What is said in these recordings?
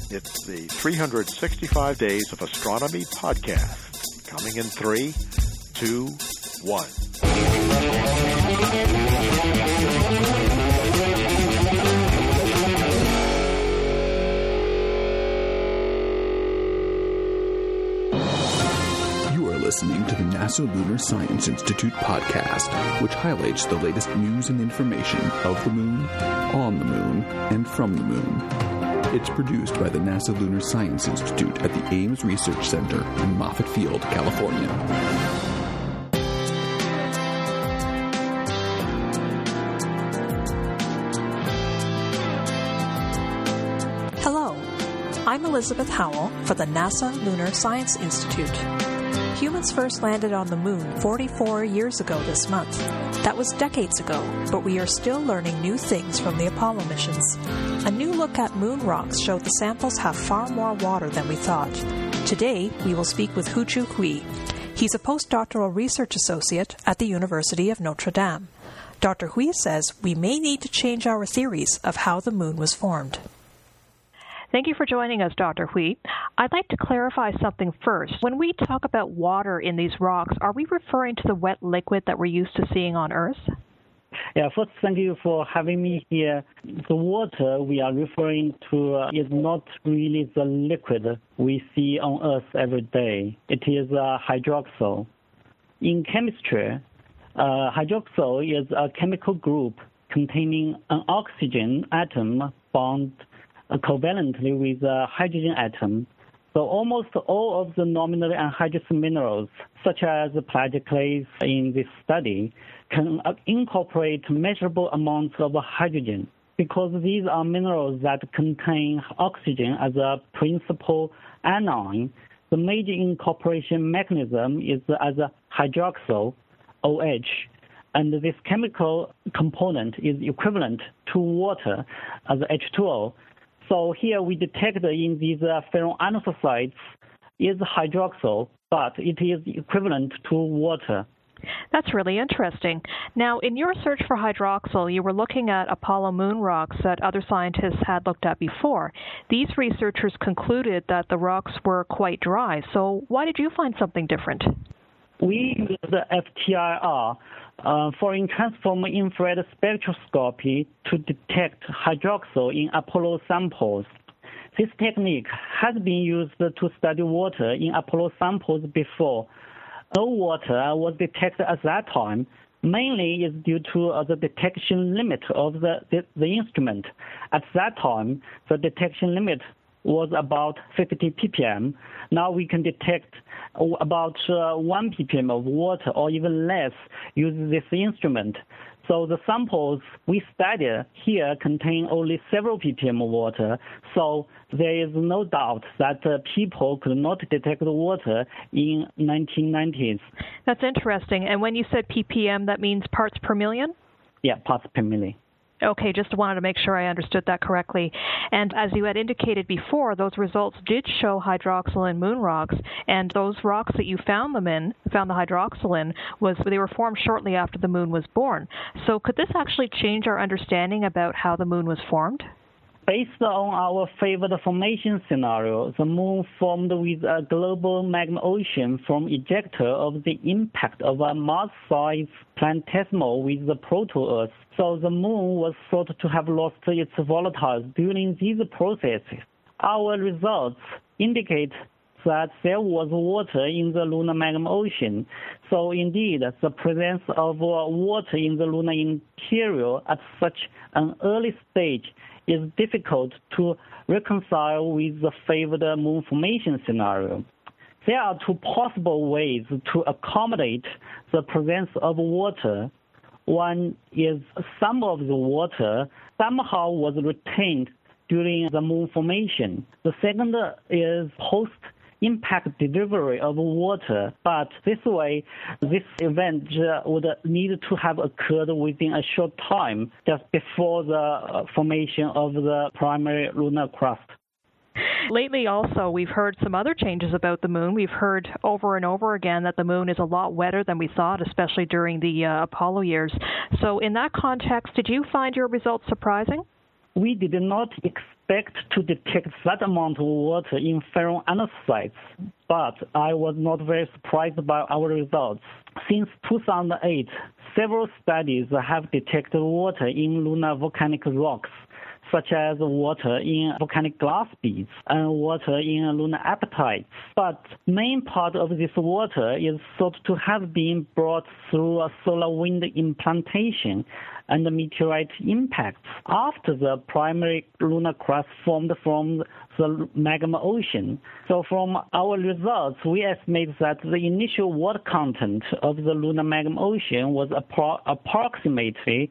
It's the 365 Days of Astronomy podcast. Coming in 3, 2, 1. Listening to the NASA Lunar Science Institute podcast, which highlights the latest news and information of the moon, on the moon, and from the moon. It's produced by the NASA Lunar Science Institute at the Ames Research Center in Moffett Field, California. Hello, I'm Elizabeth Howell for the NASA Lunar Science Institute. Humans first landed on the moon 44 years ago this month. That was decades ago, but we are still learning new things from the Apollo missions. A new look at moon rocks showed the samples have far more water than we thought. Today, we will speak with Hu-Chu Hui. He's a postdoctoral research associate at the University of Notre Dame. Dr. Hui says we may need to change our theories of how the moon was formed. Thank you for joining us, Dr. Hui. I'd like to clarify something first. When we talk about water in these rocks, are we referring to the wet liquid that we're used to seeing on Earth? Yeah, first, thank you for having me here. The water we are referring to is not really the liquid we see on Earth every day. It is hydroxyl. In chemistry, hydroxyl is a chemical group containing an oxygen atom bound covalently with a hydrogen atom. So almost all of the nominal anhydrous minerals, such as plagioclase in this study, can incorporate measurable amounts of hydrogen. Because these are minerals that contain oxygen as a principal anion, the major incorporation mechanism is as a hydroxyl, OH, and this chemical component is equivalent to water as H2O. So here we detect in these ferroanososides is hydroxyl, but it is equivalent to water. That's really interesting. Now, in your search for hydroxyl, you were looking at Apollo moon rocks that other scientists had looked at before. These researchers concluded that the rocks were quite dry. So why did you find something different? We use the FTIR, foreign transform infrared spectroscopy, to detect hydroxyl in Apollo samples. This technique has been used to study water in Apollo samples before. No water was detected at that time, mainly is due to the detection limit of the instrument. At that time, the detection limit was about 50 ppm. Now we can detect about 1 ppm of water or even less using this instrument. So the samples we study here contain only several ppm of water, so there is no doubt that people could not detect the water in 1990s. That's interesting. And when you said ppm, that means parts per million? Yeah, parts per million. Okay, just wanted to make sure I understood that correctly. And as you had indicated before, those results did show hydroxyl in moon rocks, and those rocks that you found the hydroxyl in, they were formed shortly after the moon was born. So could this actually change our understanding about how the moon was formed? Based on our favored formation scenario, the moon formed with a global magma ocean from ejecta of the impact of a Mars-sized planetesimal with the proto-Earth. So the moon was thought to have lost its volatiles during these processes. Our results indicate that there was water in the lunar magma ocean. So indeed, the presence of water in the lunar interior at such an early stage is difficult to reconcile with the favored moon formation scenario. There are two possible ways to accommodate the presence of water. One is some of the water somehow was retained during the moon formation. The second is post-impact delivery of water, but this way, this event would need to have occurred within a short time, just before the formation of the primary lunar crust. Lately also, we've heard some other changes about the moon. We've heard over and over again that the moon is a lot wetter than we thought, especially during the Apollo years. So in that context, did you find your results surprising? We did not expect to detect that amount of water in ferroanisites, but I was not very surprised by our results. Since 2008, several studies have detected water in lunar volcanic rocks, such as water in volcanic glass beads and water in lunar apatites. But main part of this water is thought to have been brought through a solar wind implantation and the meteorite impacts after the primary lunar crust formed from the magma ocean. So from our results, we estimate that the initial water content of the lunar magma ocean was approximately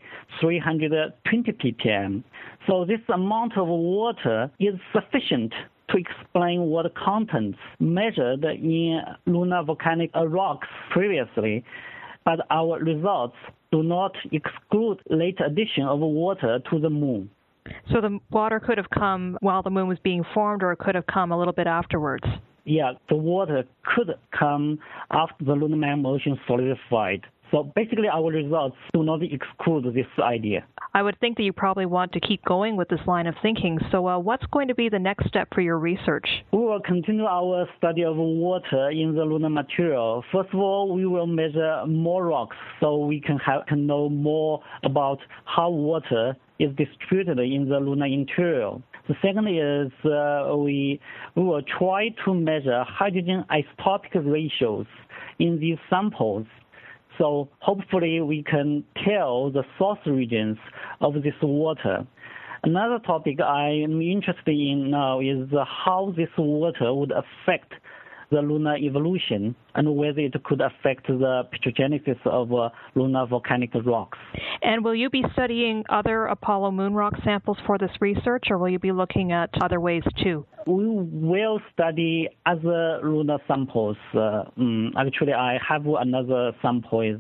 320 ppm. So this amount of water is sufficient to explain water contents measured in lunar volcanic rocks previously, but our results do not exclude late addition of water to the moon. So the water could have come while the moon was being formed, or it could have come a little bit afterwards? Yeah, the water could come after the lunar magma ocean solidified. So basically our results do not exclude this idea. I would think that you probably want to keep going with this line of thinking. So what's going to be the next step for your research? We will continue our study of water in the lunar material. First of all, we will measure more rocks so we can know more about how water is distributed in the lunar interior. The second is we will try to measure hydrogen isotopic ratios in these samples. So hopefully we can tell the source regions of this water. Another topic I am interested in now is how this water would affect the lunar evolution and whether it could affect the petrogenesis of lunar volcanic rocks. And will you be studying other Apollo moon rock samples for this research, or will you be looking at other ways too? We will study other lunar samples. Actually, I have another sample is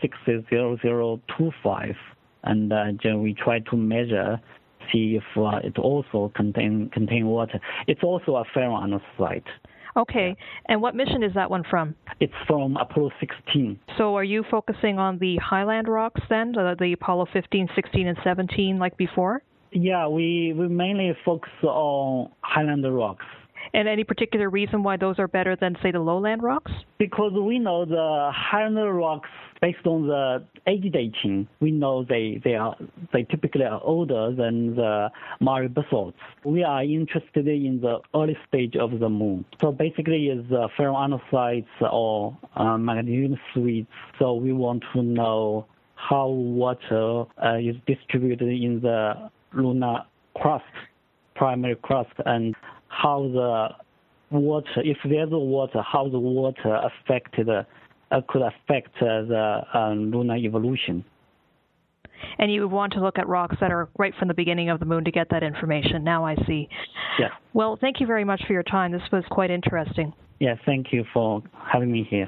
60025, and we try to measure, see if it also contain water. It's also a ferroanisite. Okay, and what mission is that one from? It's from Apollo 16. So are you focusing on the highland rocks then, the Apollo 15, 16, and 17 like before? Yeah, we mainly focus on highland rocks. And any particular reason why those are better than, say, the lowland rocks? Because we know the highland rocks, based on the age dating, we know they typically are older than the Mare basalts. We are interested in the early stage of the moon. So basically it's ferroanisites or magnesium sweets. So we want to know how water is distributed in the lunar crust, primary crust, and how the water, if there's water, how the water could affect the lunar evolution. And you want to look at rocks that are right from the beginning of the moon to get that information. Now I see. Yeah. Well, thank you very much for your time. This was quite interesting. Yeah, thank you for having me here.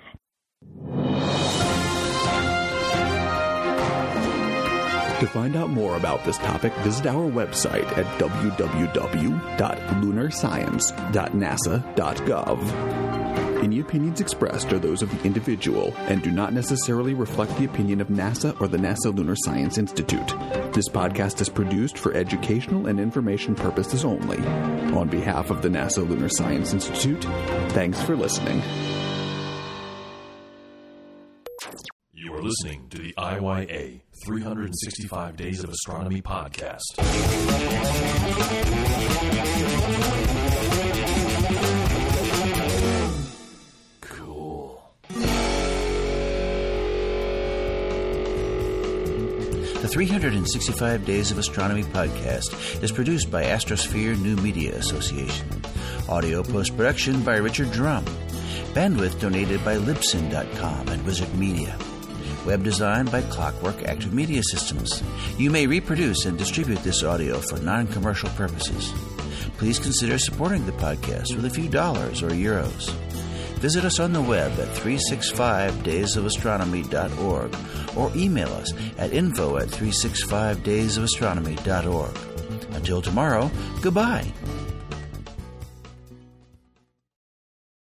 To find out more about this topic, visit our website at www.lunarscience.nasa.gov. Any opinions expressed are those of the individual and do not necessarily reflect the opinion of NASA or the NASA Lunar Science Institute. This podcast is produced for educational and information purposes only. On behalf of the NASA Lunar Science Institute, thanks for listening. You are listening to the IYA 365 Days of Astronomy podcast. Cool. The 365 Days of Astronomy podcast is produced by Astrosphere New Media Association. Audio post-production by Richard Drum. Bandwidth donated by Libsyn.com and Wizard Media. Web design by Clockwork Active Media Systems. You may reproduce and distribute this audio for non-commercial purposes. Please consider supporting the podcast with a few dollars or euros. Visit us on the web at 365daysofastronomy.org or email us at info@365daysofastronomy.org. Until tomorrow, goodbye.